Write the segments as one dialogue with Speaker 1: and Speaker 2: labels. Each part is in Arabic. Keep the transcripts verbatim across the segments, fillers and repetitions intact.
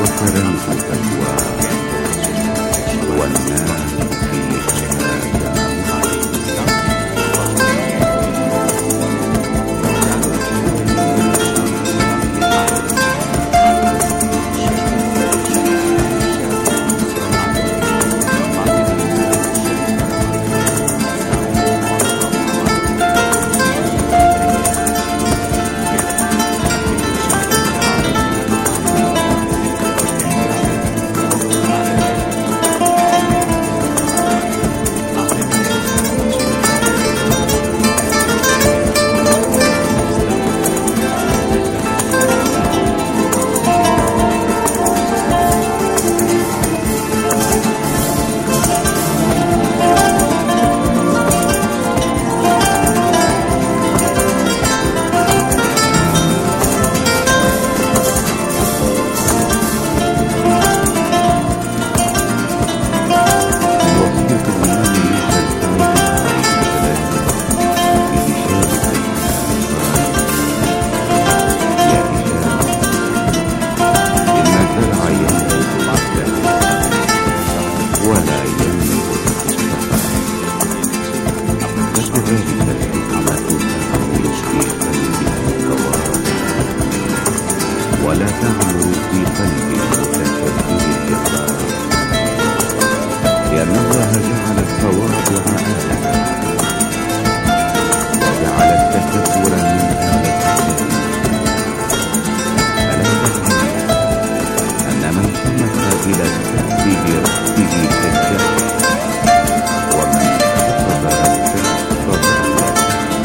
Speaker 1: وكرمت فتوى والناس فيها ولا تعمل في قلب متكبر الجبار، لأن الله جعل التواضع آلة وجعل التكبر من آلة الشيء. ألا تعلم أن من تمت إلى الكأس برأسه كالجبل، ومن خطب الكأس فضل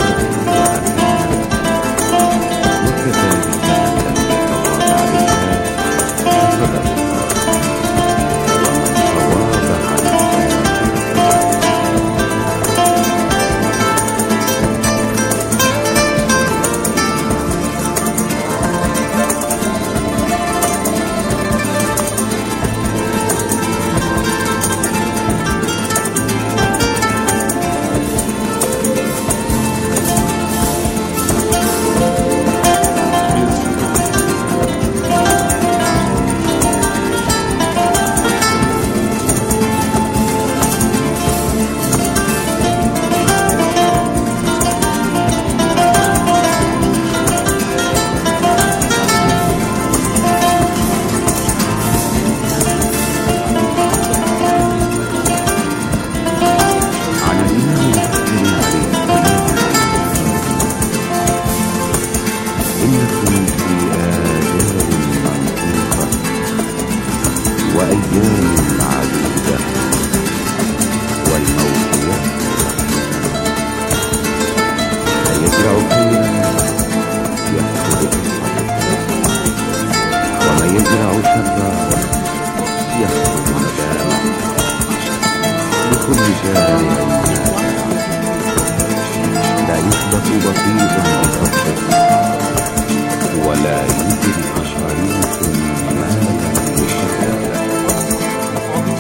Speaker 1: وأيام عديدة والموت يأتي، فيزرع خيرا يحصد ومن يزرع شرا يحصد ندامة. لكل جارع لا يسبق بطيء بفضله، ولا يدرك شريك ما لم يشرك له.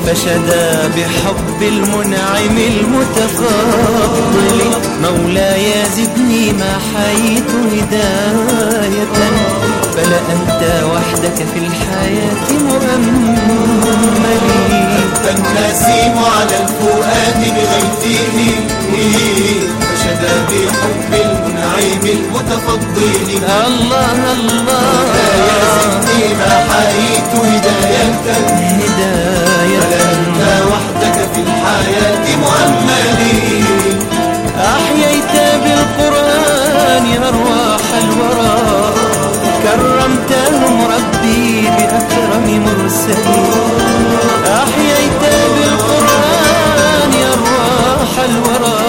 Speaker 2: فشدا بحب المنعم المتفضل. مولاي زدني ما حييت هداية، فلا أنت وحدك في الحياة مؤملي.
Speaker 3: النسيم على الفؤاد بغيثه، فشدا بحب المنعم المتفضل.
Speaker 2: الله الله
Speaker 3: يا زدني ما حييت هداية،
Speaker 2: هداية
Speaker 3: فلا أنت وحدك في الحياة مؤملي.
Speaker 2: أحييت بالقرآن أرواح الورى، كرمتهم ربي بأكرم مرسلين. أحييت بالقرآن أرواح الورى،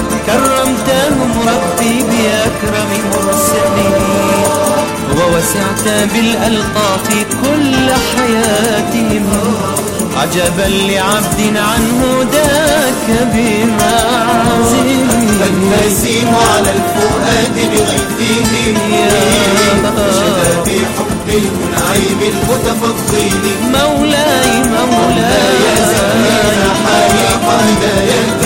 Speaker 2: كرمتهم ربي بأكرم مرسلين. ووسعت بالألطاف كل حياتهم، عجبا لعبد عن هداك بمعزل.
Speaker 3: النسيم على الفؤاد بغيثه، فشدا بحب المنعم المتفضل.
Speaker 2: مولاي مولاي
Speaker 3: يا زدني ما حييت هداية،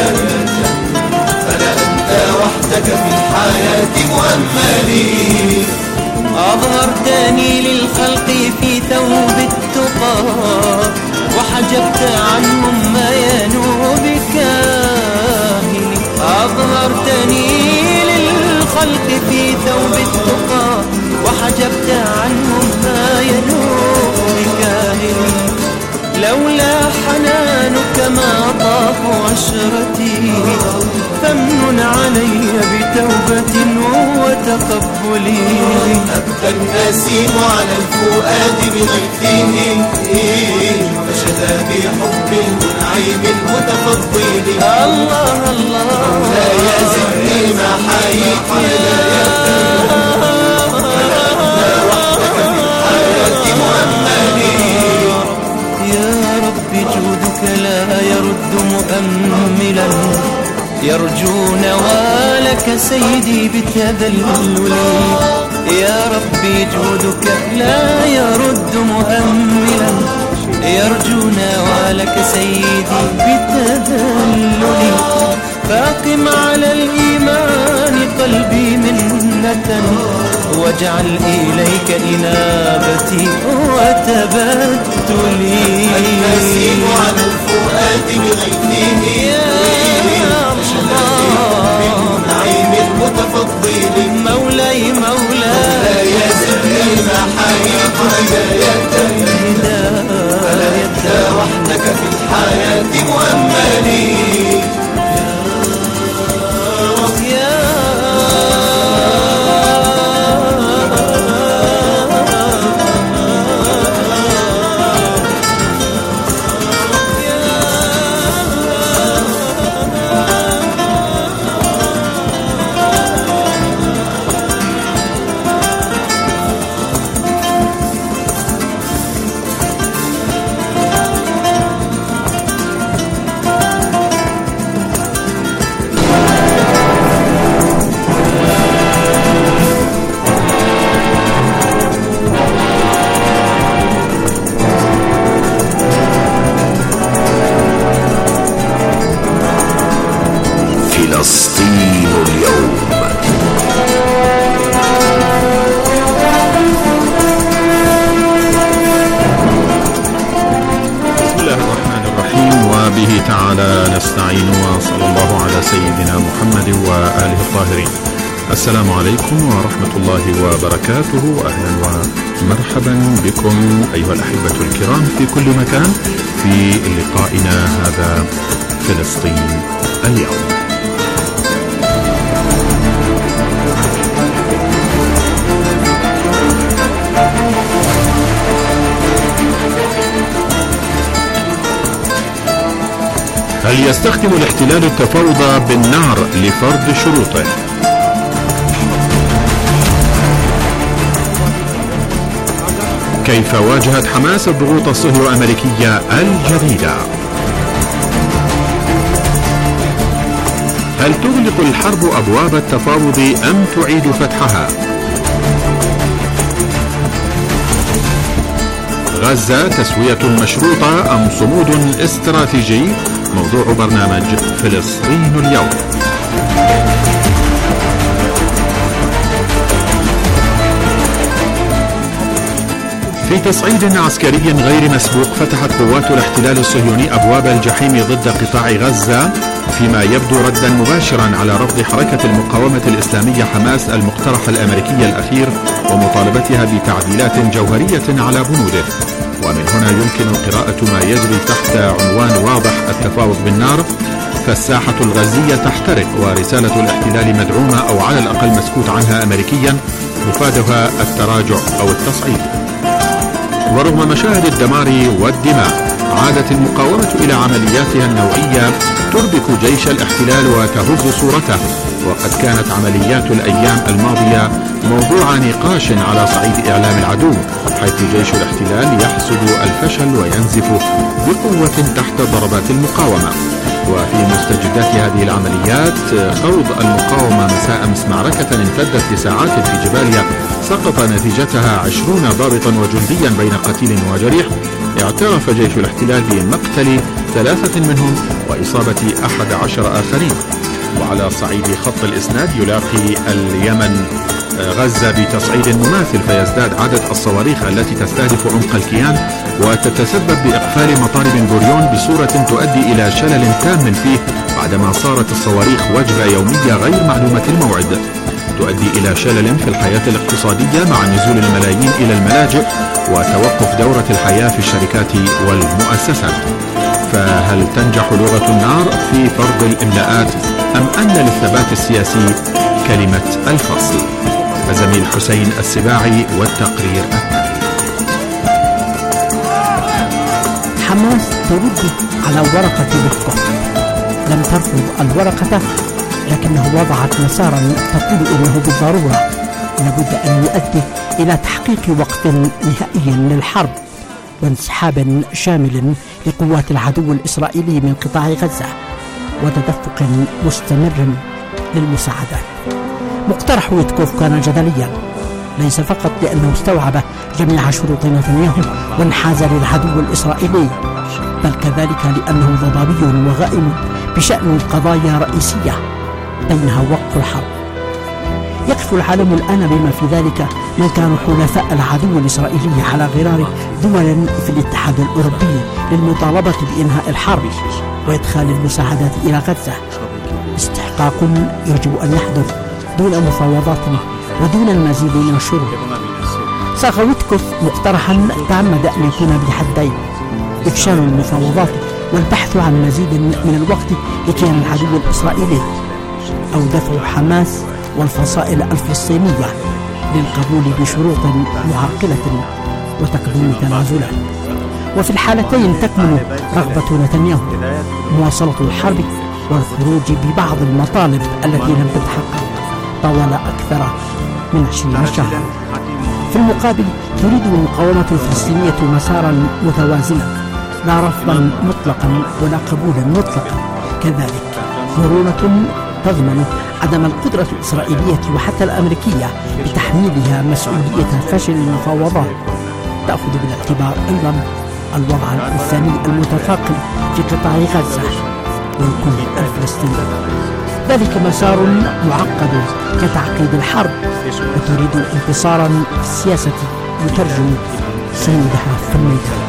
Speaker 3: فلا أنت وحدك في الحياة مؤملي.
Speaker 2: أظهرتني للخلق في ثوب التقى، وحجبت عنهم ما ينوب بكاهل. أظهرتني للخلق في ثوب التقى، وحجبت عنهم ما ينوب بكاهل. لولا حنانك ما طاف عشرتي، فمن علي بتوبة وتقبلي.
Speaker 3: أبدى النسيم على الفؤاد بغيثه، فشدا بحب المنعم المتفضل.
Speaker 2: الله الله
Speaker 3: لا يزدني ما حييت هداية، فلا أنت وحدك في الحياة مؤملي.
Speaker 2: يا رب جودك لا يرد مؤملا، يرجو نوالك سيدي بتذلل. يا ربي جودك لا يرد مؤملا، يرجو نوالك سيدي بتذلل. فاقم على الإيمان قلبي منة، واجعل إليك إنابتي وتبتلي.
Speaker 3: النسيم على الفؤاد بغيثه، بالمنعم المتفضل.
Speaker 2: مولاي مولاي
Speaker 3: يا زدني ما حييت هداية، فلا أنت وحدك في الحياة مؤملي.
Speaker 4: فلسطين اليوم. بسم الله الرحمن الرحيم، وبه تعالى نستعين، وصلى الله على سيدنا محمد وآله الطاهرين. السلام عليكم ورحمة الله وبركاته، أهلا ومرحبا بكم أيها الأحبة الكرام في كل مكان في لقائنا هذا فلسطين اليوم. هل يستخدم الاحتلال التفاوض بالنار لفرض شروطه؟ كيف واجهت حماس الضغوط الصهيونية الجديدة؟ هل تغلق الحرب أبواب التفاوض أم تعيد فتحها؟ غزة تسوية مشروطة أم صمود استراتيجي؟ موضوع برنامج فلسطين اليوم. في تصعيد عسكري غير مسبوق فتحت قوات الاحتلال الصهيوني أبواب الجحيم ضد قطاع غزة، فيما يبدو ردا مباشرا على رفض حركة المقاومة الإسلامية حماس المقترح الأمريكي الأخير ومطالبتها بتعديلات جوهرية على بنوده. ومن هنا يمكن قراءة ما يجري تحت عنوان واضح: التفاوض بالنار، فالساحة الغزية تحترق ورسالة الاحتلال مدعومة أو على الأقل مسكوت عنها أمريكيا، مفادها التراجع أو التصعيد. ورغم مشاهد الدمار والدماء عادت المقاومة إلى عملياتها النوعية تربك جيش الاحتلال وتهز صورته، وقد كانت عمليات الأيام الماضية موضوع نقاش على صعيد إعلام العدو، حيث جيش الاحتلال يحصد الفشل وينزف بقوة تحت ضربات المقاومة. وفي مستجدات هذه العمليات خوض المقاومة مساء أمس معركة امتدت لساعات في جباليا سقط نتيجتها عشرون ضابطا وجنديا بين قتيل وجريح. اعترف جيش الاحتلال بمقتل ثلاثة منهم وإصابة أحد عشر آخرين. وعلى صعيد خط الإسناد يلاقي اليمن غزة بتصعيد مماثل، فيزداد عدد الصواريخ التي تستهدف عمق الكيان وتتسبب بإقفال مطار بن غوريون بصورة تؤدي إلى شلل تام فيه، بعدما صارت الصواريخ وجبة يومية غير معلومة الموعد تؤدي إلى شلل في الحياة الاقتصادية مع نزول الملايين إلى الملاجئ وتوقف دورة الحياة في الشركات والمؤسسات. فهل تنجح لغة النار في فرض الإملاءات أم أن للثبات السياسي كلمة الفصل؟ الزميل حسين السباعي والتقرير التالي.
Speaker 5: حماس ترد على ورقة بالكفر، لم ترفض الورقة لكنه وضعت مسارا تقول إنه بالضرورة لابد أن يؤدي إلى تحقيق وقف نهائي للحرب وانسحاب شامل لقوات العدو الإسرائيلي من قطاع غزة وتدفق مستمر للمساعدات. مقترح ويتكوف كان جدليا، ليس فقط لأنه استوعب جميع شروط نتنياهو وانحاز للعدو الإسرائيلي، بل كذلك لأنه ضبابي وغائم بشأن قضايا رئيسية بينها وقف الحرب. يقف العالم الآن بما في ذلك من كانوا حلفاء العدو الإسرائيلي على غرار دول في الاتحاد الأوروبي للمطالبة بإنهاء الحرب وإدخال المساعدات إلى غزة. استحقاق يجب أن يحدث دون مفاوضات ودون المزيد من الشروط. صاغ ويتكوف مقترحا تعمد أن يكون بحدين: إفشال المفاوضات والبحث عن مزيد من الوقت لكيان العدو الإسرائيلي، أو دفع حماس والفصائل الفلسطينية للقبول بشروط معرقلة وتقديم تنازلات. وفي الحالتين تكمن رغبة نتنياهو مواصلة الحرب والخروج ببعض المطالب التي لم تتحقق طوال أكثر من عشرين شهرا. في المقابل تريد المقاومة الفلسطينية مسارا متوازنا، لا رفضا مطلقا ولا قبولا مطلقا، كذلك مرونة تضمن عدم القدرة الإسرائيلية وحتى الأمريكية بتحميلها مسؤولية فشل المفاوضات. تأخذ بالاعتبار أيضا الوضع الإنساني المتفاقم في قطاع غزة والكل الفلسطيني. ذلك مسار معقد كتعقيد الحرب، وتريد انتصارا في السياسة يترجم سيدها في الميدان.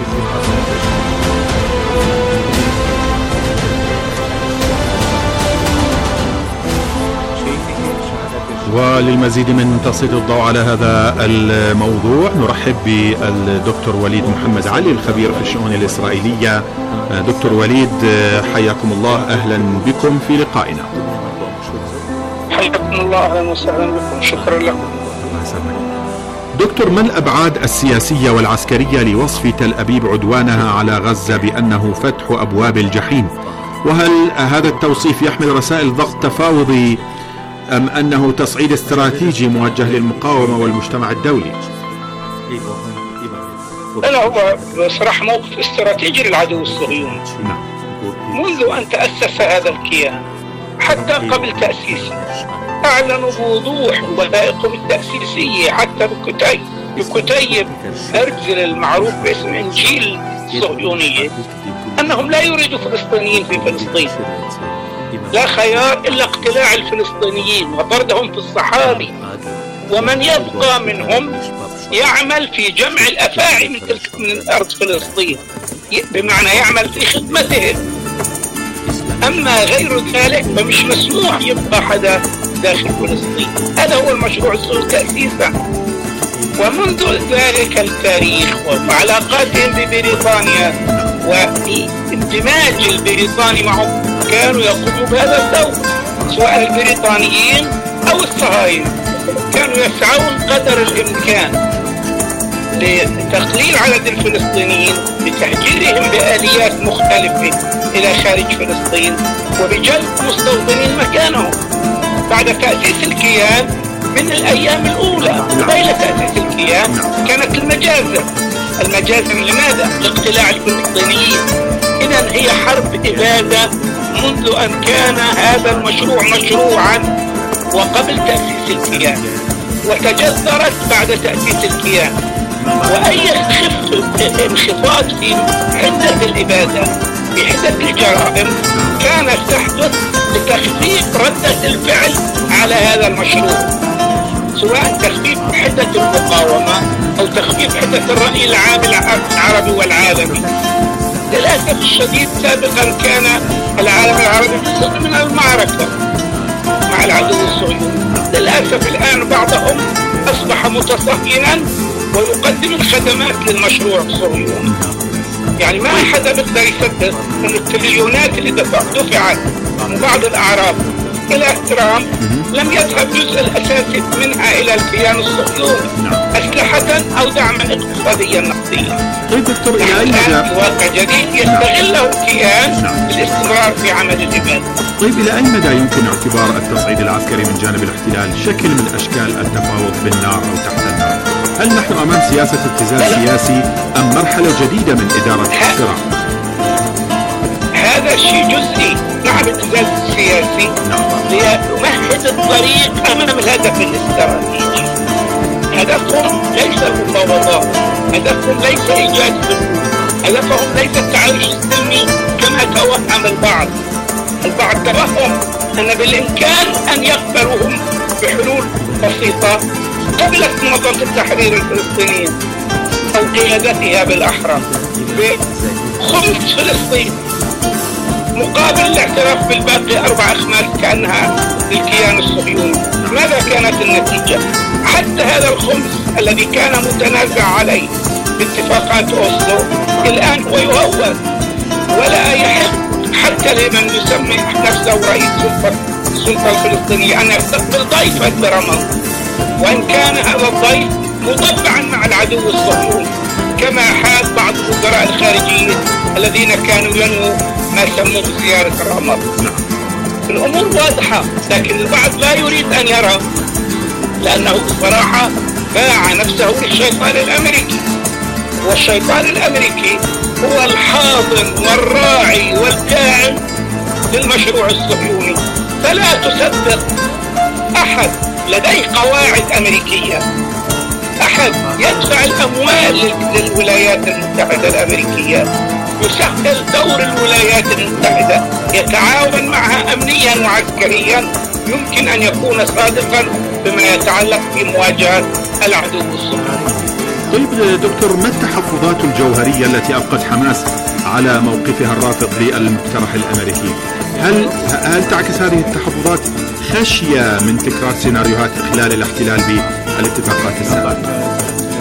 Speaker 4: وللمزيد من تسليط الضوء على هذا الموضوع نرحب بالدكتور وليد محمد علي الخبير في الشؤون الإسرائيلية. دكتور وليد حياكم الله، أهلا بكم في لقائنا.
Speaker 6: حياكم الله، أهلا وسهلا بكم، شكرا لكم.
Speaker 4: دكتور، ما الأبعاد السياسية والعسكرية لوصف تل أبيب عدوانها على غزة بأنه فتح أبواب الجحيم؟ وهل هذا التوصيف يحمل رسائل ضغط تفاوضي أم أنه تصعيد استراتيجي موجه للمقاومة والمجتمع الدولي؟
Speaker 6: لا، هو صراحة موقف استراتيجي للعدو الصهيوني منذ أن تأسس هذا الكيان حتى قبل تأسيسه. أعلنوا بوضوح وثائقهم التأسيسية حتى بكتيب بكتيب هرتزل المعروف باسم إنجيل الصهيونية أنهم لا يريدوا فلسطينيين في فلسطين، لا خيار إلا اقتلاع الفلسطينيين وطردهم في الصحاري، ومن يبقى منهم يعمل في جمع الأفاعي من تلك من أرض فلسطين، بمعنى يعمل في خدمتهم. أما غير ذلك فمش مسموح يبقى حدا داخل فلسطين. هذا هو المشروع الصهيوني تأسيسا. ومنذ ذلك التاريخ وعلاقاتهم ببريطانيا واندماج البريطاني معهم كانوا يقوموا بهذا الدور، سواء البريطانيين أو الصهاينة كانوا يسعون قدر الإمكان لتقليل عدد الفلسطينيين بتهجيرهم بآليات مختلفة إلى خارج فلسطين وبجلب مستوطنين مكانهم. بعد تأسيس الكيان من الأيام الأولى قبل تأسيس الكيان كانت المجازر. المجازر لماذا؟ لاقتلاع الفلسطينيين. إذن هي حرب إبادة منذ أن كان هذا المشروع مشروعا وقبل تأسيس الكيان، وتجذرت بعد تأسيس الكيان. وأي انخفاض في حدة الإبادة في حدة الجرائم كانت تحدث لتخفيف ردة الفعل على هذا المشروع، سواء تخفيف حدة المقاومة أو تخفيف حدة الرأي العام العربي والعالمي. للأسف الشديد سابقا كان العالم العربي جزء من المعركة مع العدو الصهيوني. للأسف الآن بعضهم أصبح متصهينا ويقدم الخدمات للمشروع الصهيوني. يعني ما حدا بيقدر يصدق أن التريليونات اللي دفعت من بعض الأعراب إلى ترامب لم يذهب جزء الأساسي منها إلى الكيان الصهيوني أسلحة أو دعما اقتصاديا نقديا.
Speaker 4: طيب دكتور، إلى أي مدى
Speaker 6: واقع جديد يستغله الكيان للاستمرار في عمل الإبادة؟
Speaker 4: طيب إلى أي مدى يمكن اعتبار التصعيد العسكري من جانب الاحتلال شكل من أشكال التفاوض بالنار أو تحت النار؟ هل نحن أمام سياسة ابتزاز سياسي أم مرحلة جديدة من إدارة الصراع؟
Speaker 6: هذا شيء جزئي. نعم، ابتزاز سياسي ليمهد الطريق أمام الهدف الاستراتيجي. هدفهم ليس المفاوضات، هدفهم ليس إيجاد حلول، هدفهم ليس التعايش السلمي كما توهم البعض. البعض توهم أن بالإمكان أن يقبلوهم بحلول بسيطة قبلت منظمة التحرير الفلسطينية أو قيادتها بالأحرى بخمس فلسطين مقابل الاعتراف بالباقي أربع أخماس كأنها للكيان الصهيوني. ماذا كانت النتيجة؟ حتى هذا الخمس الذي كان متنازع عليه باتفاقات أوسلو الآن هو يهون، ولا يحق حتى لمن يسمي نفسه رئيس السلطة الفلسطينية أن يستقبل ضيفا برمض، وإن كان هذا الضيف مطبعا مع العدو الصهيوني، كما حال بعض الوزراء الخارجيين الذين كانوا ينووا ما سموه زيارة رمض. الأمور واضحة، لكن البعض لا يريد أن يرى، لأنه بصراحة باع نفسه للشيطان الأمريكي، والشيطان الأمريكي هو الحاضن والراعي والداعم للمشروع الصهيوني. فلا تصدق أحد لديه قواعد أمريكية، أحد يدفع الأموال للولايات المتحدة الأمريكية، يسهل دور الولايات المتحدة، يتعاون معها أمنيا وعسكريا، يمكن أن يكون صادقا بما يتعلق بمواجهة العدو الصهيوني.
Speaker 4: طيب دكتور، ما التحفظات الجوهرية التي أبقت حماس على موقفها الرافض للمقترح الأمريكي؟ هل هل تعكس هذه التحفظات خشية من تكرار سيناريوهات إخلال الاحتلال بالاتفاقات السابقة؟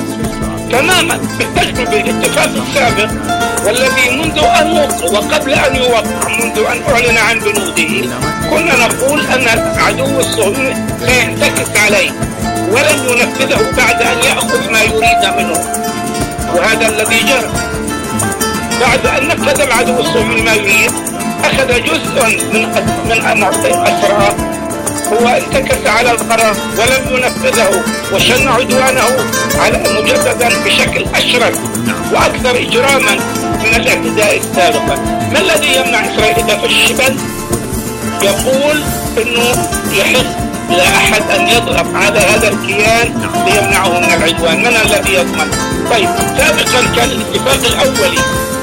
Speaker 6: تماما، بالتجربة الاتفاق السابق والذي منذ أن وقبل أن يوقع، منذ أن أعلن عن بنوده، كنا نقول أن العدو الصهيوني سينتكس عليه ولن ينفذه بعد أن يأخذ ما يريد منه، وهذا الذي جرى. بعد أن نفذ العدو الصهيوني ما يريد، أخذ جزء من من أسرى، هو انتكس على القرار ولم ينفذه وشن عدوانه على مجددا بشكل أشرس وأكثر إجراما من الاعتداء السابقة. ما الذي يمنع إسرائيل إذا في الشبل يقول إنه يحق لأحد أن يضغط على هذا الكيان ليمنعه من العدوان. من الذي يضمن؟ طيب سابقا كان الاتفاق الأولي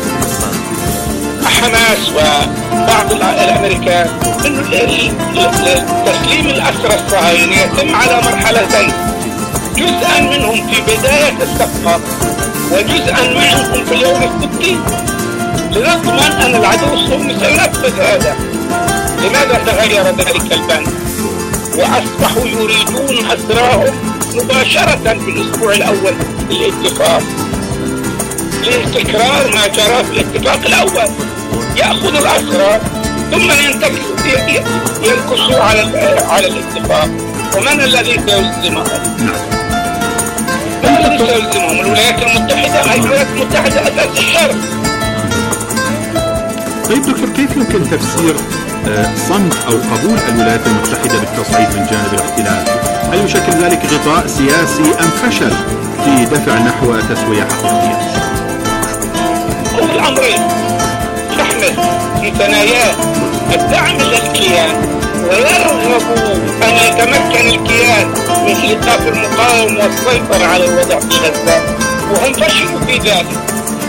Speaker 6: حماس وبعض الأمريكان أن تسليم الأسرى الصهاينة يتم على مرحلتين، جزءا منهم في بداية الصفقة وجزءا منهم في اليوم الستين، لنضمن أن العدو الصهيوني سينفذ هذا. لماذا تغير ذلك البند وأصبحوا يريدون أسراهم مباشرة في الأسبوع الأول للاتفاق لتكرار ما جرى في الاتفاق الأول؟ يأخذ الأسرى ثم ينكسوا على على الاتفاق. ومن الذي سيلزمهم؟ من الذي سيلزمهم؟ الولايات المتحدة. هي الولايات المتحدة أساس الشر.
Speaker 4: طيب دكتور، كيف يمكن تفسير صمت أو قبول الولايات المتحدة بالتصعيد من جانب الاحتلال؟ هل يشكل ذلك غطاء سياسي أم فشل في دفع نحو تسوية حقيقية؟
Speaker 6: هو الأمرين. نحن في ثنايا الدعم للكيان ويرغب أن يتمكن الكيان من إيقاف المقاومة والسيطرة على الوضع في غزة، وهم فشلوا في ذلك.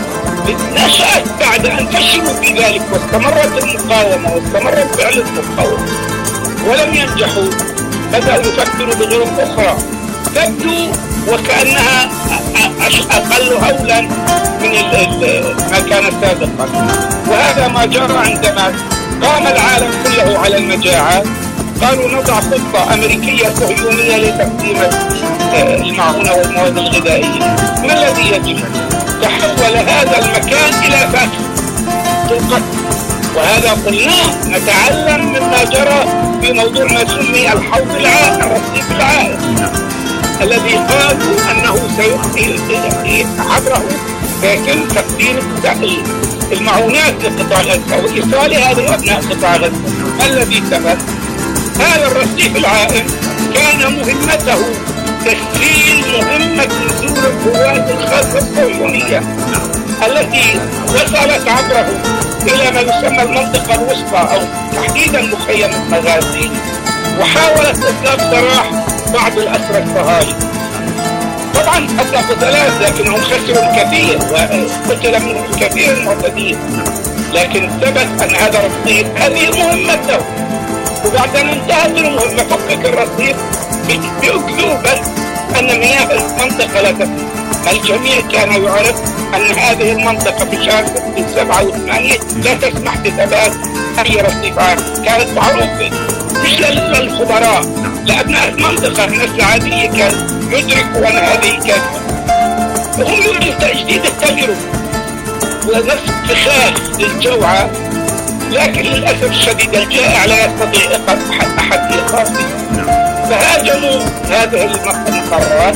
Speaker 6: نشأت بعد أن فشلوا في ذلك واستمرت المقاومة واستمرت فعل المقاومة ولم ينجحوا، بدأوا يفكروا بظروف أخرى تبدو وكأنها أقل هولا من ما كان سابقا. وهذا ما جرى عندما قام العالم كله على المجاعة. قالوا نضع خطة أمريكية صهيونية لتقديم المعونة والمواد الغذائية. ما الذي يجب؟ تحول هذا المكان إلى فاكهة القتل. وهذا قلناه نتعلم مما جرى في موضوع ما سمي الحوض العائم، الرصيف العائم، الذي قالوا أنه سيؤتي عبره لكن تقديم المعونات لقطاع غزة وإيصالها لأبناء قطاع غزة. ما الذي ثبت؟ هذا الرصيف العائم كان مهمته تسهيل مهمة نزول القوات الخاصة الصهيونية التي وصلت عبره إلى ما يسمى المنطقة الوسطى أو تحديدا مخيم المغازي، وحاولت إطلاق سراح بعض الأسرى الصهاينة. طبعا أطلقوا ثلاث لكنهم خسروا الكثير وقتل منهم الكثير المعتدين، لكن ثبت أن هذا الرصيف هذه مهمته. وبعد أن انتهت المهمة فكك الرصيف بأكذوبة أن مياه المنطقة لا تفهم. الجميع كان يعرف أن هذه المنطقة في شهر سبعة وثمانية لا تسمح بثبات أي رصيف عام، كانت معروفة مش للخبراء، لأبناء المنطقة الناس العادية كان يدركوا أن هذه كانت وهم يريدوا تجديد التجربة ونفس اتخاذ للجوعة. لكن للأسف الشديد الجائع لا يستطيع أحد إيقافه، فهاجموا هذه المقررات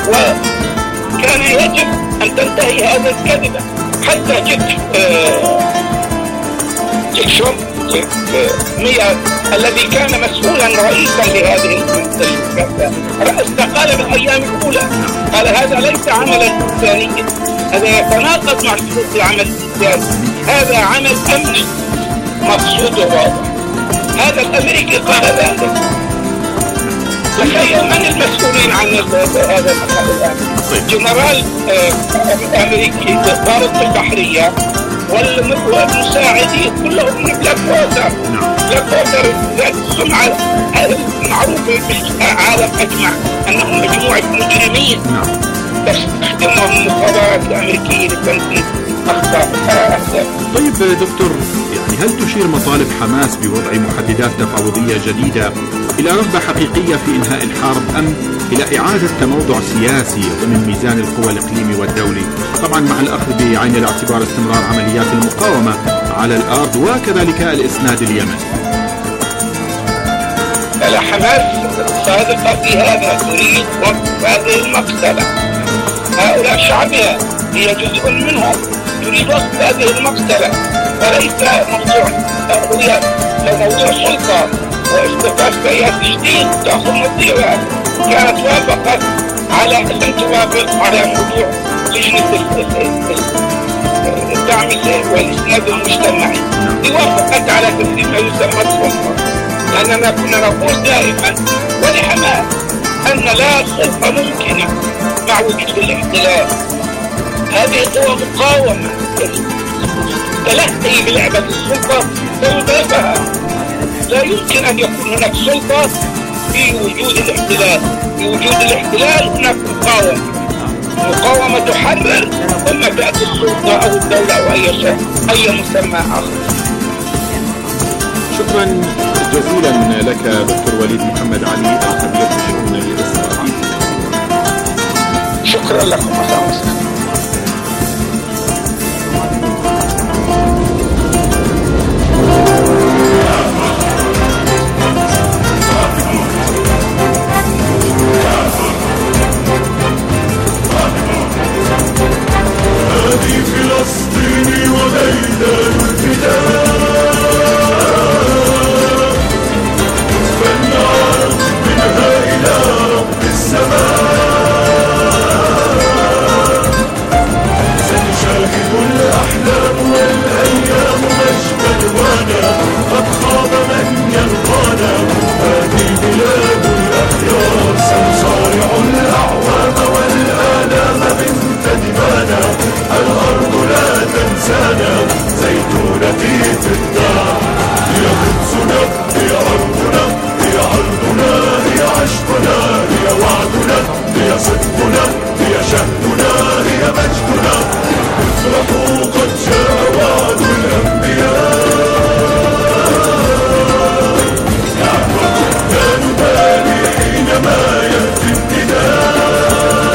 Speaker 6: وكان يجب أن تنتهي هذه الكذبة. حتى جد جيكسون ميا الذي كان مسؤولا رئيسا لهذه المنطقة استقال بالأيام الأولى، قال هذا ليس عملا إنسانيا، هذا يتناقض مع شروط العمل الإنساني، هذا عمل أمني مقصوده واضح. هذا الأمريكي قال ذلك. تخيل من المسؤولين عن هذا المقام الآن؟ جنرال أمريكي ضابط البحرية والمساعدين كلهم من بلاك ووتر. بلاك ووتر ذات السمعة معروفة في العالم أجمع أنهم مجموعة مجرمين تستخدمهم المخابرات الأمريكية لتنفيذ أخطاء.
Speaker 4: طيب دكتور، يعني هل تشير مطالب حماس بوضع محددات تفاوضية جديدة إلى رغبة حقيقية في إنهاء الحرب أم إلى إعادة تموضع سياسي ضمن ميزان القوى الإقليمي والدولي، طبعا مع الأخذ بعين الاعتبار استمرار عمليات المقاومة على الأرض وكذلك الإسناد اليمني؟
Speaker 6: حماس صادقة في هذا، تريد وقف هذه المقتلة. هؤلاء شعبها هي جزء منهم، تريد وقف هذه المقتلة، وليس موضوع هوية لو موضوع سلطة واستقاف سياسي جديد تأخذ مضيعها. كانت وافقت على أن توافق على موضوع لجنة الدعم والإسناد المجتمعي، وافقت على تسليم ما يسمى السلطة، لأننا كنا نقول دائما ولحماس أن لا سلطة ممكنة مع وجود الاحتلال. هذه قوى مقاومة تلهي بلعبة السلطة وتضيفها. لا يمكن أن يكون هناك سلطة في وجود الاحتلال. في وجود الاحتلال هناك مقاومة، مقاومة تحرر ثم تأتي السلطة أو الدولة أو أي شيء أي مسمى آخر.
Speaker 4: شكرا جزيلا لك دكتور وليد محمد علي الخبير في الشؤون الإسرائيلية.
Speaker 6: شكرا لكم. مساء
Speaker 3: هذه فلسطين وميدان الفداء، فلنعرض منها إلى رب السماء. سنشاهد الأحلام والأيام مجدا وانا، قد خاب من يلقانا. هذه بلاد الأخيار، سنصارع الأعوام والآلام بنت دمانا. الأرض لا تنسانا، زيتونتي في الدار. هي قدسنا، هي أرضنا، هي عرضنا، هي عشقنا، هي وعدنا، هي صدقنا، هي شهدنا، هي مجدنا. افرحوا قد جاء وعد الأنبياء. لا نبالي حينما يأتي النداء.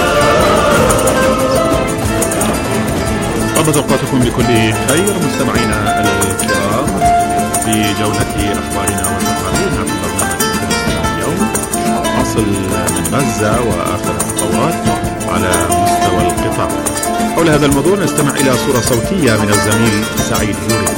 Speaker 4: طابت أوقاتكم بكل خير مستمعينا الكرام في جولة أخبارنا وتقاريرنا في برنامج فلسطين اليوم. أصل من غزة وآخر التطورات على مستوى القطاع. حول هذا الموضوع نستمع إلى صورة صوتية من الزميل سعيد جوري.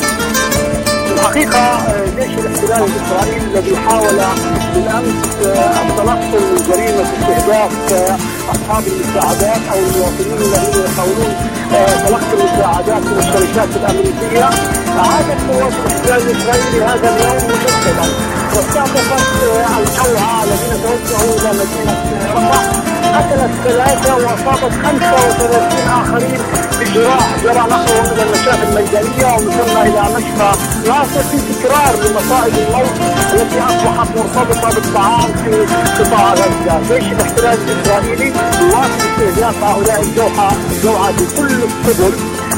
Speaker 7: الحقيقة جيش الاحتلال الإسرائيلي الذي حاول بالأمس التنصل من جريمة استهداف أصحاب المساعدات أو المواطنين الذين يحاولون تلقي المساعدات من الشركات الأمريكية، عادت قوات الاحتلال الإسرائيلي هذا اليوم مجددا واستهدفت الجوعى الذين توجهوا إلى مدينة رفح. قتلت ثلاثة وأصابت خمسة وثلاثين آخرين بجراح جرى نقلهم إلى المشافي الميدانية ومثلنا إلى مشفى ناصر في تكرار لمصائب الموت التي أصبحت مرتبطة بالطعام في قطاع غزة. جيش الاحتلال الإسرائيلي يواصل استهداف هؤلاء الجوعى الجوعى بكل السبل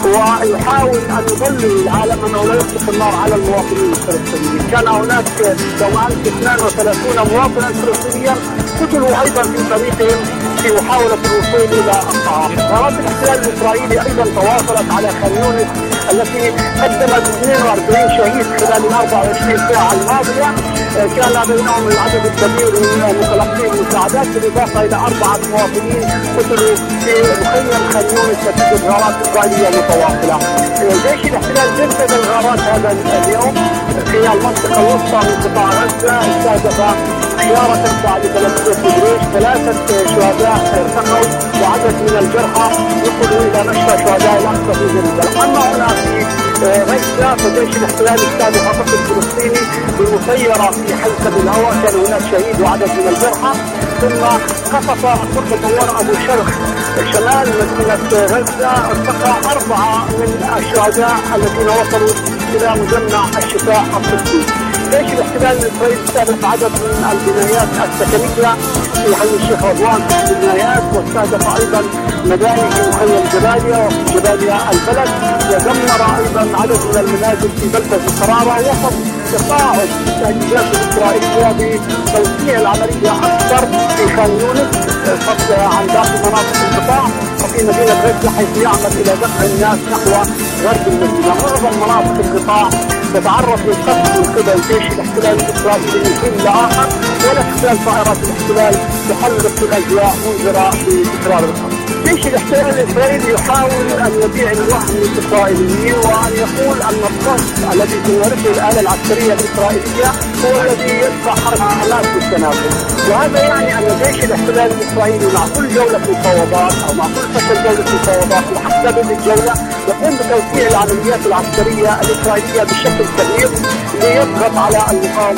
Speaker 7: ويحاول أن يضلل العالم أنه لا يطلق النار على المواطنين الفلسطينيين. كان هناك يوم أمس اثنين وثلاثين مواطنا فلسطينيا قتلوا أيضا في طريقهم في محاولة الوصول إلى الطعام. غارات الاحتلال الإسرائيلي أيضا تواصلت على خان يونس التي قدمت اثنين وأربعين شهيد خلال ال أربع وعشرين ساعة الماضية، كان بينهم العدد الكبير من متلقي المساعدات بالإضافة إلى أربعة مواطنين قتلوا في مخيم خان يونس نتيجة غارات إسرائيلية متواصلة. جيش الاحتلال جدد الغارات هذا اليوم في المنطقة الوسطى من قطاع غزة، استهدف سيارة بعد ثلاثة جريش، ثلاثة شهداء ارتقوا وعدد من الجرحى يقلوا إلى مشفى شهداء الأقصى في جريش. أما هنا في غزة فجيش الاحتلال استهدف طفل فلسطيني بمسيرة في حلقة الهواء، كان هناك شهيد وعدد من الجرحى. ثم قصف الطفل دوار أبو شرخ شمال مدينة غزة، ارتقى أربعة من الشهداء الذين وصلوا إلى مجمع الشفاء الطبي. جيش الاحتلال الإسرائيلي استهدف عدد من البنايات السكنية في حي الشيخ رضوان في البنايات، واستهدف أيضا مباني في مخيم جباليا وفي جباليا البلد، ودمر أيضا عدد من المنازل في بلدة القرارة وسط تصاعد التهديدات الإسرائيلية بتوسيع العملية أكثر في خان يونس فضلا عن باقي مناطق القطاع وفي مدينة غزة، حيث يعمل إلى دفع الناس نحو غرب المدينة. معظم مناطق القطاع تتعرض للقصف من قبل جيش الاحتلال الإسرائيلي من حين لآخر، ولا تزال طائرات الاحتلال تحلق في الأجواء منذرة بتكرار القصف. جيش الاحتلال الإسرائيلي يحاول أن يبيع الوهم للإسرائيليين وأن يقول أن القصف الذي تمارسه الآلة العسكرية الإسرائيلية هو الذي يدفع حركة حماس بالتنازل، وهذا يعني أن جيش الاحتلال الإسرائيلي مع كل جولة مفاوضات أو مع كل فشل جولة مفاوضات وحتى بدء الجولة يقوم بتوسيع العمليات العسكرية الإسرائيلية بشكل كبير ليضغط على المقاومة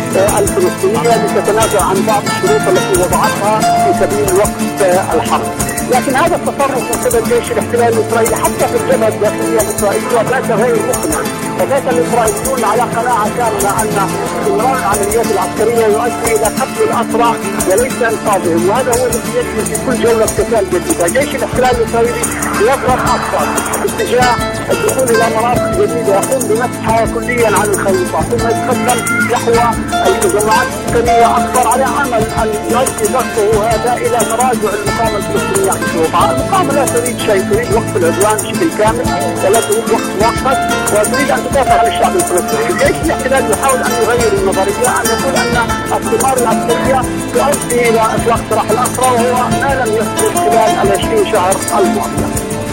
Speaker 7: الفلسطينية لتتنازل عن بعض الشروط التي وضعتها في سبيل وقف الحرب. لكن هذا التصرف من قبل جيش الاحتلال الاسرائيلي حتى في الجبهه الداخليه الاسرائيليه بات غير مقنع، وبات الاسرائيليون على قناعه كامله ان استمرار العمليات العسكريه يؤدي الى قتل الاسرى وليس انقاذهم، وهذا هو الذي يجري في كل جوله قتال جديده. جيش الاحتلال الاسرائيلي يضرب اكثر باتجاه الدخول الى مناطق جديده، يقوم بمسحها كليا عن الخريطه، ثم يتقدم نحو الجماعات السكانيه اكثر على امل ان يؤدي ضغطه هذا الى تراجع المقاومه الفلسطينيه. المقاومة لا تريد شيء، تريد وقف العدوان بشكل كامل ولا تريد وقف مؤقت، وتريد ان تدافع عن الشعب الفلسطيني. جيش الاحتلال يحاول ان يغير النظريه، ان يقول ان الثمار العسكريه تؤدي الى اطلاق سراح الاسرى، وهو ما لم يحدث خلال العشرين شهر الماضيه.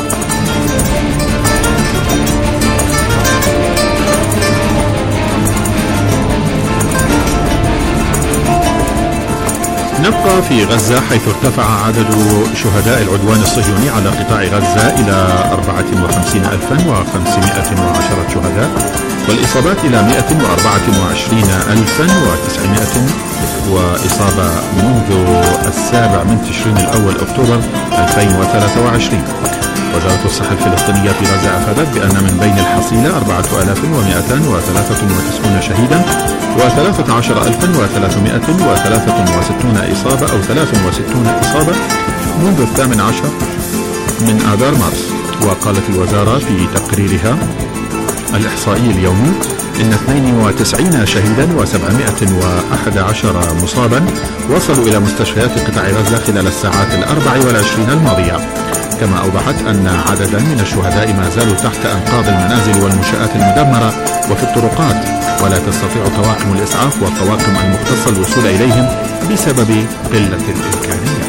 Speaker 4: نبقى في غزة، حيث ارتفع عدد شهداء العدوان الصهيوني على قطاع غزة إلى أربعة وخمسين ألفا وخمسمائة وعشرة شهداء، والإصابات إلى مائة وأربعة وعشرين ألفا وتسعمائة وإصابة منذ السابع من تشرين الأول أكتوبر ألفين وثلاثة وعشرين. وزارة الصحة الفلسطينية في غزة أفادت بأن من بين الحصيلة أربعة آلاف ومائتين وثلاثة وتسعين شهيدا وثلاثة عشر ألفا وثلاثمائة وثلاثة وستين إصابة أو ثلاث وستين إصابة منذ الثامن عشر من آذار مارس. وقالت الوزارة في تقريرها الإحصائي اليومي إن اثنين وتسعين شهيدا وسبعمائة وأحد عشر مصابا وصلوا إلى مستشفيات قطاع غزة خلال الساعات الأربع والعشرين الماضية. كما أوضحت أن عددا من الشهداء ما زالوا تحت أنقاض المنازل والمنشآت المدمرة وفي الطرقات، ولا تستطيع طواقم الإسعاف والطواقم المختصة الوصول إليهم بسبب قلة الإمكانيات.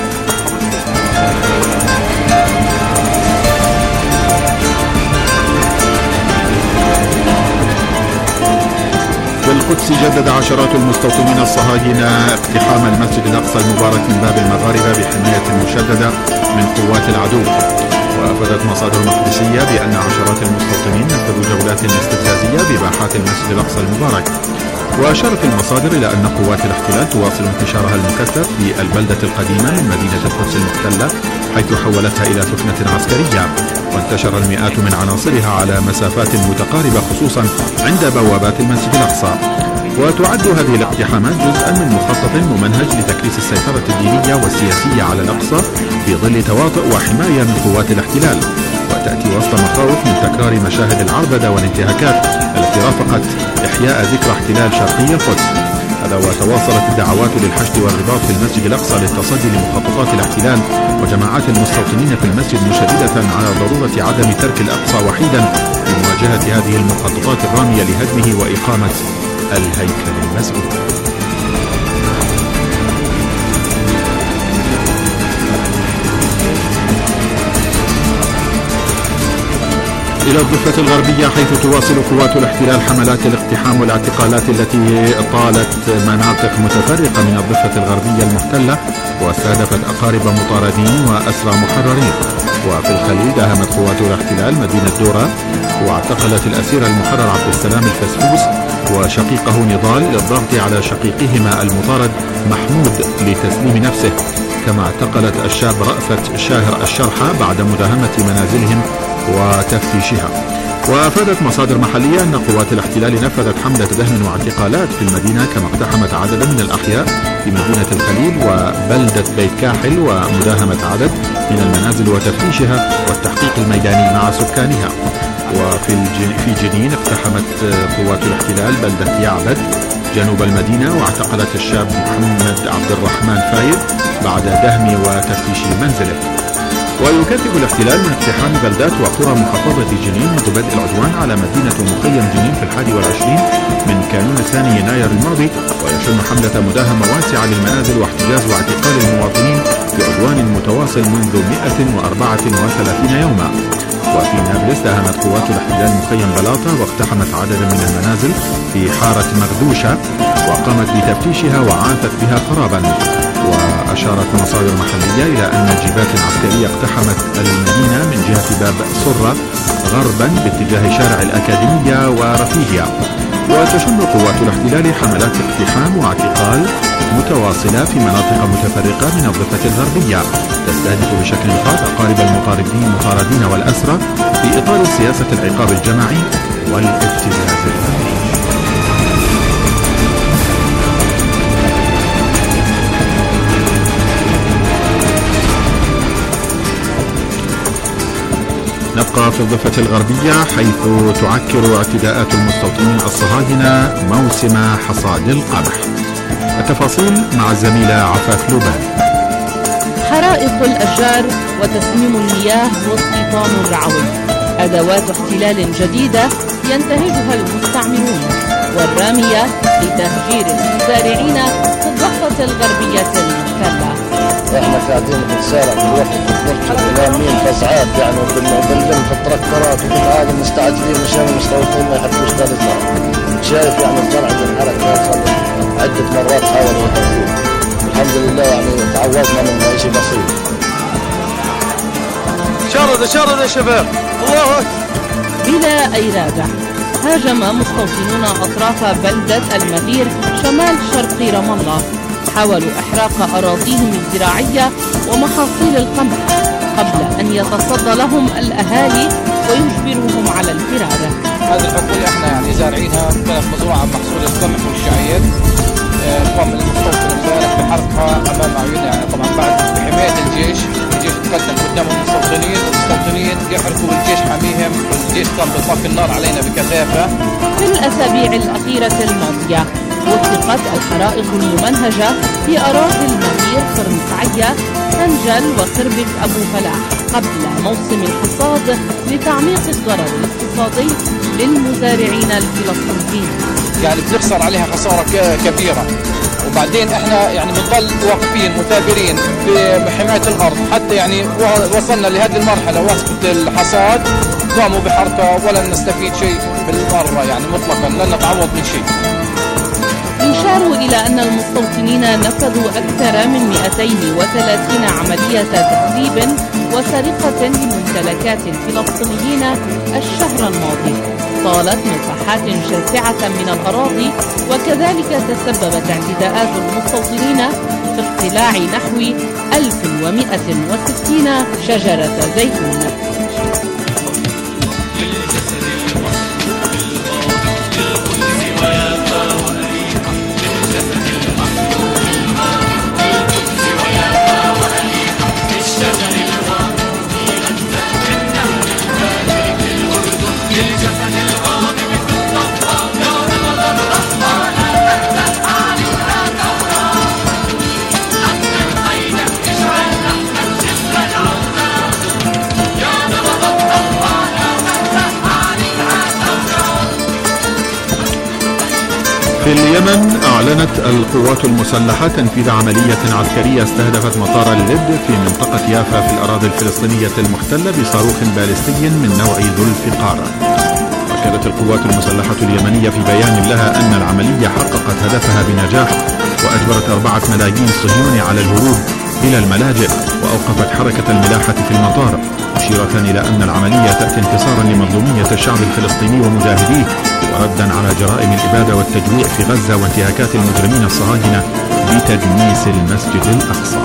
Speaker 4: في القدس جدد عشرات المستوطنين الصهاينة اقتحام المسجد الأقصى المبارك من باب المغاربة بحماية مشددة من قوات العدو. وأفادت مصادر مقدسية بأن عشرات المستوطنين نفذوا جولات استفزازية بباحات المسجد الأقصى المبارك. وأشارت المصادر إلى أن قوات الاحتلال تواصل انتشارها المكثف في البلدة القديمة من مدينة القدس المحتلة، حيث حولتها إلى سكنة عسكرية، وانتشر المئات من عناصرها على مسافات متقاربة خصوصا عند بوابات المسجد الأقصى. وتعد هذه الاقتحامات جزءا من مخطط ممنهج لتكريس السيطرة الدينية والسياسية على الأقصى في ظل تواطؤ وحماية من قوات الاحتلال، وتأتي وسط مخاوف من تكرار مشاهد العربدة والانتهاكات التي رافقت إحياء ذكرى احتلال شرقي القدس. هذا وتواصلت الدعوات للحشد والرباط في المسجد الأقصى للتصدي لمخططات الاحتلال وجماعات المستوطنين في المسجد، مشددة على ضرورة عدم ترك الأقصى وحيدا في مواجهة هذه المخططات الرامية لهدمه وإقامة الهيكل المسجون. إلى الضفة الغربية، حيث تواصل قوات الاحتلال حملات الاقتحام والاعتقالات التي طالت مناطق متفرقة من الضفة الغربية المحتلة واستهدفت أقارب مطاردين وأسرى محررين. وفي الخليل داهمت قوات الاحتلال مدينة دورة واعتقلت الأسير المحرر عبد السلام الفسفوس وشقيقه نضال للضغط على شقيقهما المطارد محمود لتسليم نفسه. كما اعتقلت الشاب رأفت شاهر الشرحة بعد مداهمة منازلهم وتفتيشها. وأفادت مصادر محلية أن قوات الاحتلال نفذت حملة دهم واعتقالات في المدينة، كما اقتحمت عددا من الأحياء في مدينة الخليل وبلدة بيت كاحل ومداهمة عدد من المنازل وتفتيشها والتحقيق الميداني مع سكانها. وفي في جنين اقتحمت قوات الاحتلال بلدة يعبد جنوب المدينة واعتقلت الشاب محمد عبد الرحمن فايد بعد دهم وتفتيش منزله. ويكثف الاحتلال من اقتحام بلدات وقرى محافظة جنين منذ بدء العدوان على مدينة ومخيم جنين في الحادي والعشرين من كانون الثاني يناير الماضي، ويشن حملة مداهمة واسعة للمنازل واحتجاز واعتقال المواطنين في عدوان متواصل منذ مئة وأربعة وثلاثين يوما. وفي نابلس داهمت قوات الاحتلال مخيم بلاطة واقتحمت عددا من المنازل في حارة مغدوشة وقامت بتفتيشها وعاثت بها خرابا. وأشارت مصادر محلية إلى أن جيبات عسكرية اقتحمت المدينة من جهة باب سرة غربا باتجاه شارع الأكاديمية ورفيجيا. وتشن قوات الاحتلال حملات اقتحام واعتقال متواصلة في مناطق متفرقة من الضفة الغربية تستهدف بشكل خاص أقارب المطاردين المطاردين والأسرى في إطار سياسة العقاب الجماعي والابتزاز الفردي. نبقى في الضفة الغربية حيث تعكر اعتداءات المستوطنين الصهاينة موسم حصاد القمح. التفاصيل مع الزميلة عفاف لوبان.
Speaker 8: حرائق الأشجار وتسميم المياه واستيطان الرعوي أدوات احتلال جديدة ينتهجها المستعمرون والرامية لتهجير المزارعين في الضفة الغربية المحتلة.
Speaker 9: احنا قاعدين بنسارع بالوقت بنركض لامين فزعات يعني وبنلم في التركترات وكل هذا مستعجلين مشان المستوطنين ما يحبوش ذا الزرع. شايف يعني الزرع بينحرق عدة مرات حاولوا يحرقوه. الحمد لله يعني تعوضنا من شيء بسيط.
Speaker 10: شرد شرد يا شباب الله أكبر.
Speaker 8: بلا أي رادع هاجم مستوطنون أطراف بلدة المهير شمال شرق رام الله، حاولوا إحراق أراضيهم الزراعية ومحاصيل القمح قبل أن يتصدى لهم الأهالي ويجبروهم على الفرار.
Speaker 11: هذه الحقول احنا يعني زارعينها كانت مزروعة محصول القمح والشعير، قام المستوطن امبارح بحرقها أمام عيوننا يعني طبعا بعد بحماية الجيش، الجيش تقدم قدام المستوطنين والمستوطنين يحرقوا والجيش حاميهم والجيش كان بيطلق النار علينا بكثافة.
Speaker 8: في الأسابيع الأخيرة الماضية وثقت الحرائق الممنهجة في أراضي المهير قرنقعية سنجل وخربة أبو فلاح قبل موسم الحصاد لتعميق الضرر الاقتصادي للمزارعين الفلسطينيين.
Speaker 11: يعني بنخسر عليها خسارة كبيرة، وبعدين احنا يعني بنضل واقفين مثابرين بحماية الأرض حتى يعني وصلنا لهذه المرحلة وقت الحصاد قاموا بحرقها ولن نستفيد شيء بالمرة يعني مطلقا لن نتعوض من شيء.
Speaker 8: يشار إلى أن المستوطنين نفذوا أكثر من مئتين وثلاثين عملية تهذيب وسرقة لممتلكات الفلسطينيين الشهر الماضي، طالت مساحات شاسعة من الأراضي، وكذلك تسببت اعتداءات المستوطنين في اقتلاع نحو ألف ومئة وستين شجرة زيتون.
Speaker 4: في اليمن أعلنت القوات المسلحة تنفيذ عملية عسكرية استهدفت مطار اللد في منطقة يافا في الأراضي الفلسطينية المحتلة بصاروخ باليستي من نوع ذو الفقار. أكدت القوات المسلحة اليمنية في بيان لها أن العملية حققت هدفها بنجاح وأجبرت أربعة ملايين صهيوني على الهروب إلى الملاجئ وأوقفت حركة الملاحة في المطار، مشيرة إلى أن العملية تأتي انتصارا لمظلومية الشعب الفلسطيني ومجاهديه وردا على جرائم الإبادة والتجويع في غزة وانتهاكات المجرمين الصهاينة بتدنيس المسجد الأقصى.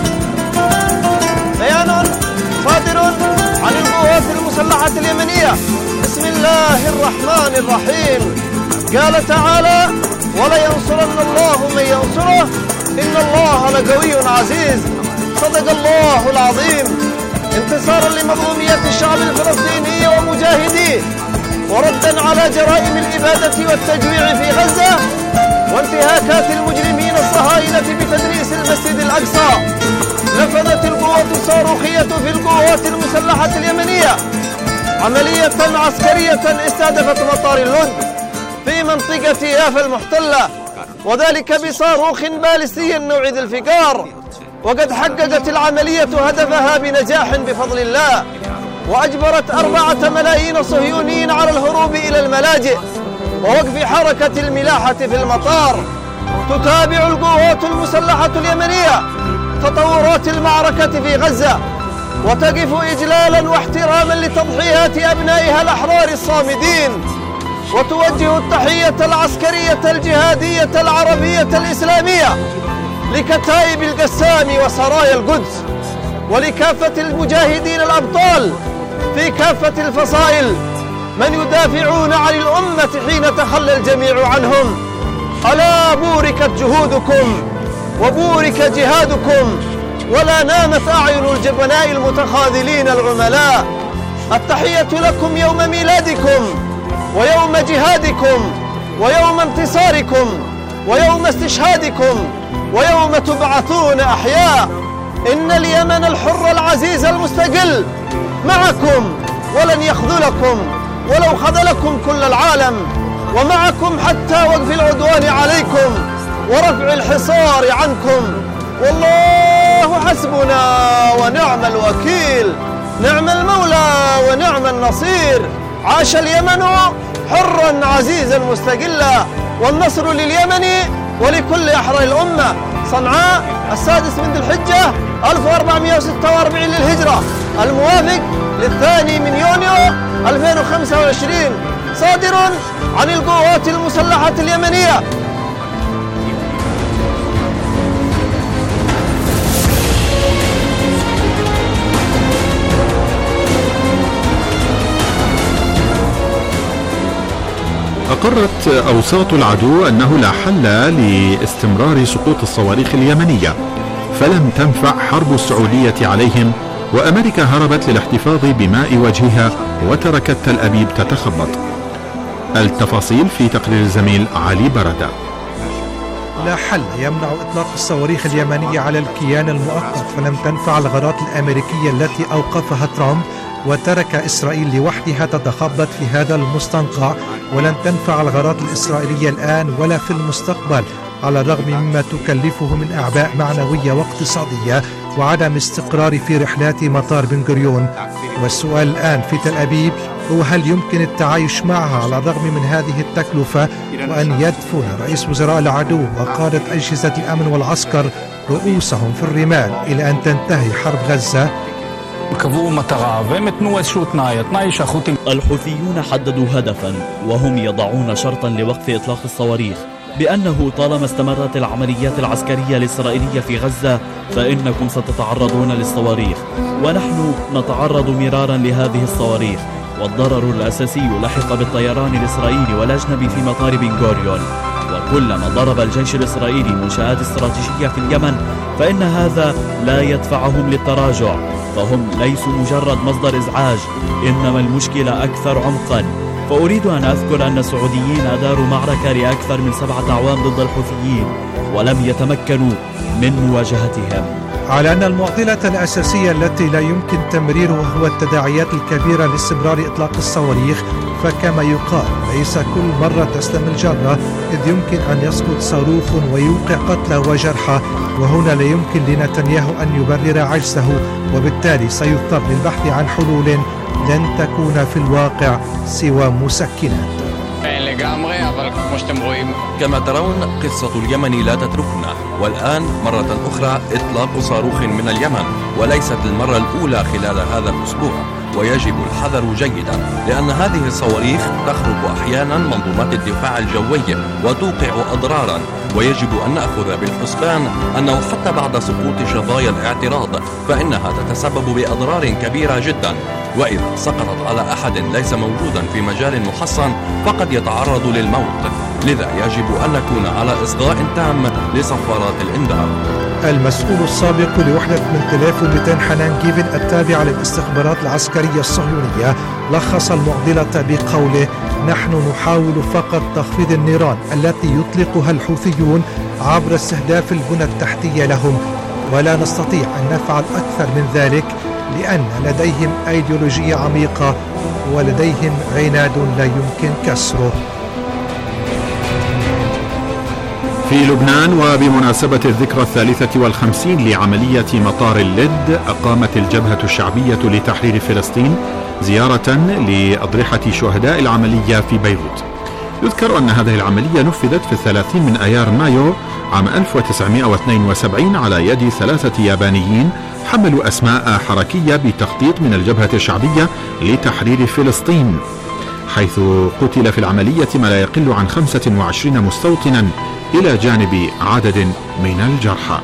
Speaker 10: بيان صادر عن القوات المسلحة اليمنية بسم الله الرحمن الرحيم. قال تعالى: ولينصرن الله من ينصره إن الله لقوي عزيز. صدق الله العظيم. انتصارا لمظلومية الشعب الفلسطيني ومجاهديه وردا على جرائم الإبادة والتجويع في غزة وانتهاكات المجرمين الصهاينة بتدنيس المسجد الأقصى، نفذت القوات الصاروخية في القوات المسلحة اليمنية عملية عسكرية استهدفت مطار اللد في منطقة يافا المحتلة، وذلك بصاروخ باليستي نوع ذي الفقار، وقد حققت العملية هدفها بنجاح بفضل الله، وأجبرت أربعة ملايين صهيونيين على الهروب إلى الملاجئ ووقف حركة الملاحة في المطار. تتابع القوات المسلحة اليمنية تطورات المعركة في غزة وتقف إجلالا واحتراما لتضحيات أبنائها الأحرار الصامدين وتوجه التحية العسكرية الجهادية العربية الإسلامية لكتائب القسام وسرايا القدس ولكافة المجاهدين الأبطال في كافة الفصائل من يدافعون عن الأمة حين تخلى الجميع عنهم. ألا بوركت جهودكم وبورك جهادكم ولا نامت أعين الجبناء المتخاذلين العملاء. التحية لكم يوم ميلادكم ويوم جهادكم ويوم انتصاركم ويوم استشهادكم ويوم تبعثون أحياء. إن اليمن الحر العزيز المستقل معكم ولن يخذلكم ولو خذلكم كل العالم، ومعكم حتى وقف العدوان عليكم ورفع الحصار عنكم. والله حسبنا ونعم الوكيل، نعم المولى ونعم النصير. عاش اليمن حرا عزيزا مستقلا، والنصر لليمن ولكل أحرار الأمة. صنعاء السادس من ذي الحجة ألف وأربعمائة وستة وأربعين للهجرة، الموافق للثاني من يونيو ألفين وخمسة وعشرين، صادر عن القوات المسلحة اليمنية.
Speaker 4: أقرت أوساط العدو أنه لا حل لاستمرار سقوط الصواريخ اليمنية، فلم تنفع حرب السعودية عليهم، وأمريكا هربت للاحتفاظ بماء وجهها وتركت تل أبيب تتخبط. التفاصيل في تقرير الزميل علي بردة.
Speaker 12: لا حل يمنع إطلاق الصواريخ اليمنية على الكيان المؤقت، فلم تنفع الغارات الأمريكية التي أوقفها ترامب وترك إسرائيل لوحدها تتخبط في هذا المستنقع، ولن تنفع الغارات الإسرائيلية الآن ولا في المستقبل، على الرغم مما تكلفه من أعباء معنوية واقتصادية وعدم استقرار في رحلات مطار بن غوريون. والسؤال الآن في تل أبيب هو هل يمكن التعايش معها على الرغم من هذه التكلفة، وأن يدفن رئيس وزراء العدو وقادة أجهزة الأمن والعسكر رؤوسهم في الرمال إلى أن تنتهي حرب غزة؟
Speaker 13: الحوثيون حددوا هدفا وهم يضعون شرطا لوقف إطلاق الصواريخ بأنه طالما استمرت العمليات العسكرية الإسرائيلية في غزة فإنكم ستتعرضون للصواريخ، ونحن نتعرض مرارا لهذه الصواريخ. والضرر الأساسي لحق بالطيران الإسرائيلي والأجنبي في مطار بن غوريون، وكلما ضرب الجيش الإسرائيلي منشآت استراتيجية في اليمن فإن هذا لا يدفعهم للتراجع، فهم ليسوا مجرد مصدر إزعاج، إنما المشكلة أكثر عمقا. فأريد أن أذكر أن السعوديين أداروا معركة لأكثر من سبعة أعوام ضد الحوثيين ولم يتمكنوا من مواجهتهم.
Speaker 12: على أن المعضلة الأساسية التي لا يمكن تمريرها هو التداعيات الكبيرة لاستمرار إطلاق الصواريخ، فكما يقال ليس كل مرة تسلم الجرة، إذ يمكن أن يسقط صاروخ ويوقع قتلى وجرحى، وهنا لا يمكن لنتنياهو أن يبرر عجزه، وبالتالي سيضطر للبحث عن حلول لن تكون في الواقع سوى مسكنات.
Speaker 14: كما ترون قصة اليمن لا تتركنا، والآن مرة أخرى إطلاق صاروخ من اليمن، وليست المرة الأولى خلال هذا الأسبوع، ويجب الحذر جيدا لأن هذه الصواريخ تخرق أحيانا منظومات الدفاع الجوي وتوقع أضرارا، ويجب أن نأخذ بالحسبان أنه حتى بعد سقوط شظايا الاعتراض فإنها تتسبب بأضرار كبيرة جدا، وإذا سقطت على أحد ليس موجودا في مجال محصن فقد يتعرض للموت، لذا يجب أن نكون على إصغاء تام لصفارات الإنذار.
Speaker 12: المسؤول السابق لوحدة ثمانية آلاف ومئتين حنان جيفن التابعة للاستخبارات العسكرية الصهيونية لخص المعضلة بقوله: نحن نحاول فقط تخفيض النيران التي يطلقها الحوثيون عبر استهداف البنى التحتية لهم، ولا نستطيع أن نفعل أكثر من ذلك لأن لديهم أيديولوجية عميقة ولديهم عناد لا يمكن كسره.
Speaker 4: في لبنان وبمناسبة الذكرى الثالثة والخمسين لعملية مطار اللد، أقامت الجبهة الشعبية لتحرير فلسطين زيارة لأضرحة شهداء العملية في بيروت. يذكر أن هذه العملية نفذت في الثلاثين من أيار مايو عام ألف وتسعمائة واثنين وسبعين على يد ثلاثة يابانيين حملوا أسماء حركية بتخطيط من الجبهة الشعبية لتحرير فلسطين. حيث قتل في العملية ما لا يقل عن خمسة وعشرين مستوطنا إلى جانب عدد من الجرحى.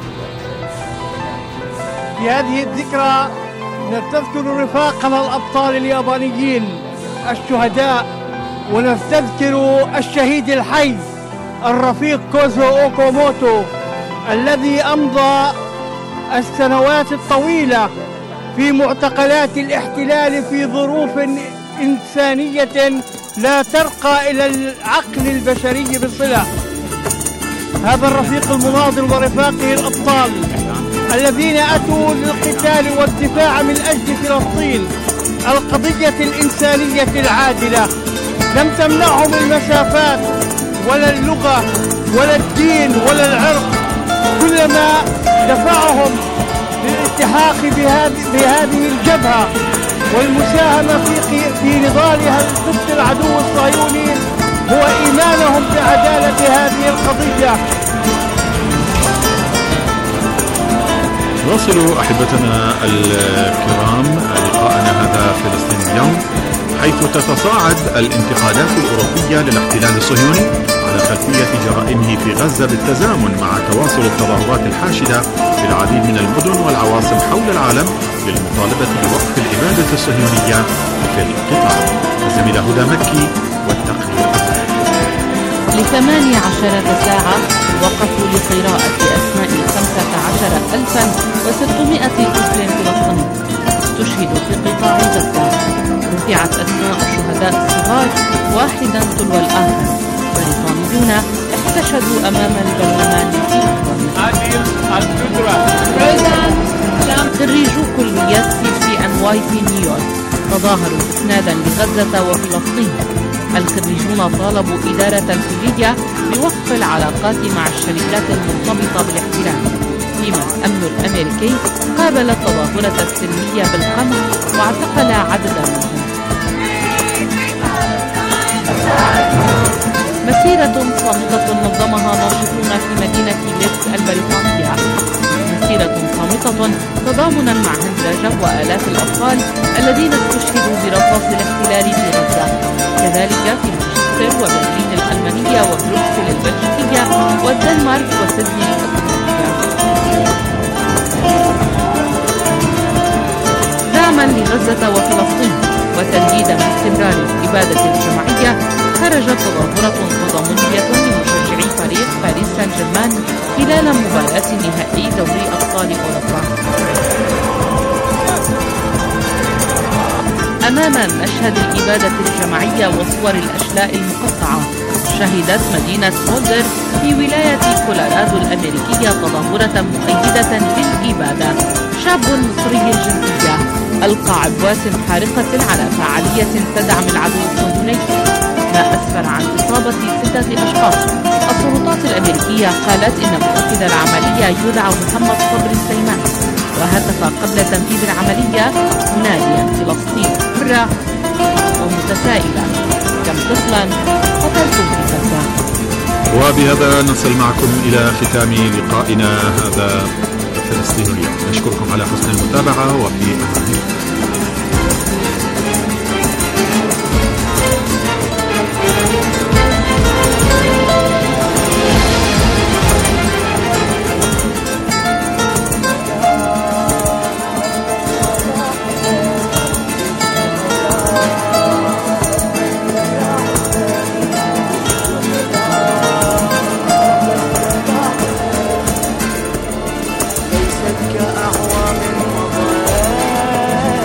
Speaker 15: في هذه الذكرى نستذكر رفاقنا الأبطال اليابانيين الشهداء، ونستذكر الشهيد الحي الرفيق كوزو أوكوموتو الذي أمضى السنوات الطويلة في معتقلات الاحتلال في ظروف إنسانية لا ترقى إلى العقل البشري بصلة. هذا الرفيق المناضل ورفاقه الأبطال الذين أتوا للقتال والدفاع من أجل فلسطين القضية الإنسانية العادلة، لم تمنعهم المسافات ولا اللغة ولا الدين ولا العرق، كلما دفعهم للالتحاق بهذه الجبهة والمساهمة في في نضالها ضد العدو الصهيوني هو إيمانهم بعدالة هذه القضية.
Speaker 4: نواصل أحبتنا الكرام لقاءنا هذا فلسطين اليوم، حيث تتصاعد الانتقادات الأوروبية للاحتلال الصهيوني على خلفية جرائمه في غزة بالتزامن مع تواصل التظاهرات الحاشدة في العديد من المدن والعواصم حول العالم للمطالبة بوقف الإبادة الصهيونية في القطاع. الزميلة هدى مكي والتقرير.
Speaker 8: لثماني عشرة ساعة وقفوا لقراءة أسماء خمسة عشر ألفا وستمائة طفل فلسطيني استشهدوا في قطاع غزة. رفعت أسماء الشهداء الصغار واحدا تلو الآخر. بريطانيون احتشدوا أمام البرلمان في لندن. خريجو كليات سي سي ان واي في نيويورك تظاهروا إسنادا لغزة وفلسطين. الخريجون طالبوا إدارة الكلية بوقف العلاقات مع الشركات المرتبطة بالاحتلال، فيما الأمن الأمريكي قابل التظاهرة السلمية بالقمع واعتقل عددا منهم. مسيرة صامتة نظمها ناشطون في مدينة ليدز البريطانية. مسيرة صامتة تضامنا مع هنزاجة وآلاف الأطفال الذين استشهدوا برصاص الاحتلال في غزة، كذلك في مانشستر وبرلين الألمانية وبروكسل البلجيكية والدنمارك وسيدني الأسترالية. دعما لغزة وفلسطين وتنديدا باستمرار الإبادة الجماعية، خرجت تظاهرة تضامنية لمشجعي فريق باريس سان جيرمان خلال مباراة نهائي دوري أبطال أوروبا. أمام مشهد الإبادة الجماعية وصور الأشلاء المقطعة، شهدت مدينة بولدر في ولاية كولورادو الأمريكية تظاهرة مؤيدة للإبادة. شاب مصري الجنسية ألقى عبوات حارقة على فعالية تدعم العدو الصهيوني، ما أسفر عن إصابة ستة أشخاص. السلطات الأمريكية قالت إن منفذ العملية يدعى محمد صبري سليمان، وهتف قبل تنفيذ العملية مناديا فلسطين حرة ومتسائلا كم طفلا قتلتم في غزة.
Speaker 4: وبهذا نصل معكم إلى ختام لقائنا هذا فلسطين اليوم. نشكركم على حسن المتابعة وفي أمان الله.
Speaker 2: كأعوام مضت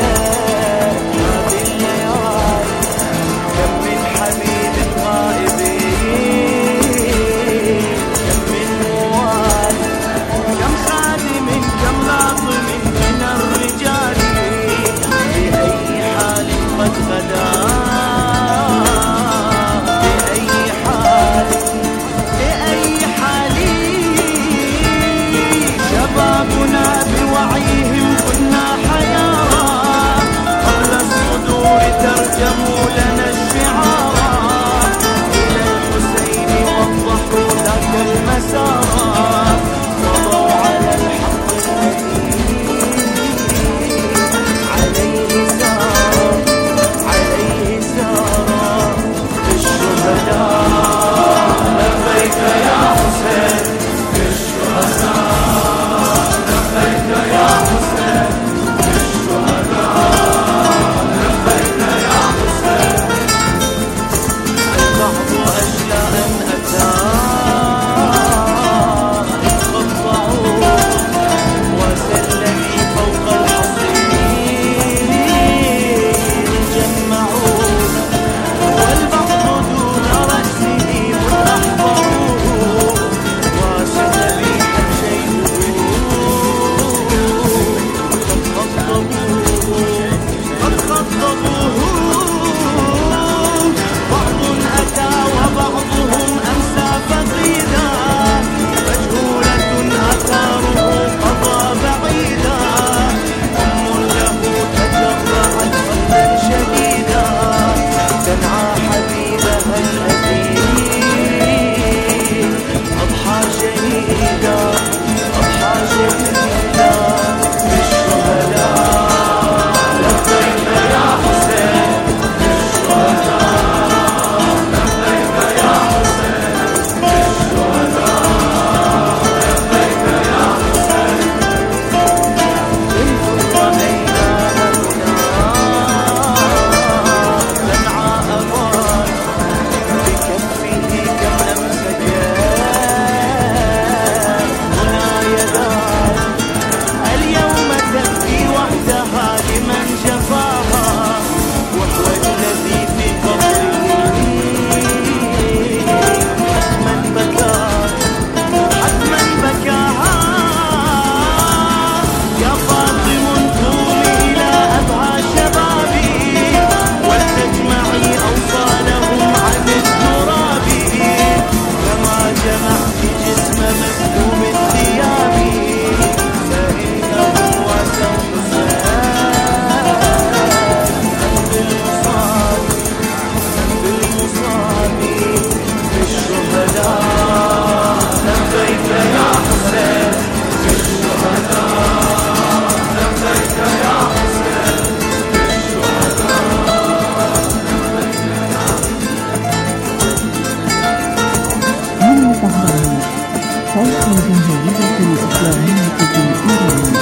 Speaker 16: الطهراني شيخ الجمهورية الإسلامية في إيران.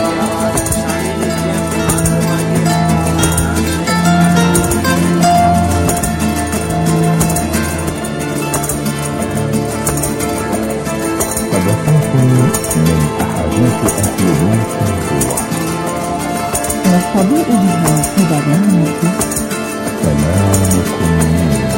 Speaker 1: من أحاديث أهل بيت النبوة
Speaker 16: نستضيء بها في برنامج
Speaker 1: تمامكم مين.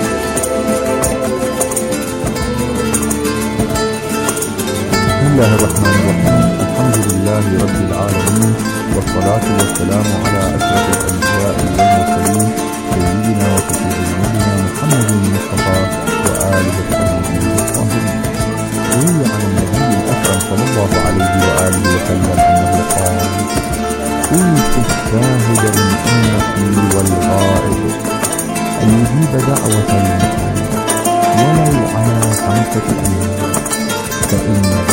Speaker 1: بسم الله الرحمن الرحيم. الحمد لله رب العالمين، والصلاة والسلام على أشرف الأنبياء والمرسلين سيدنا وشفيع ذنوبنا محمد المصطفى وآله الطيبين الطاهرين. روي عن النبي الأكرم صلى الله عليه وآله وسلم أنه قال: كنت الشاهد من أمتي والغائب أن يجيب دعوة المسلم ولو على خمسة أيام، فإن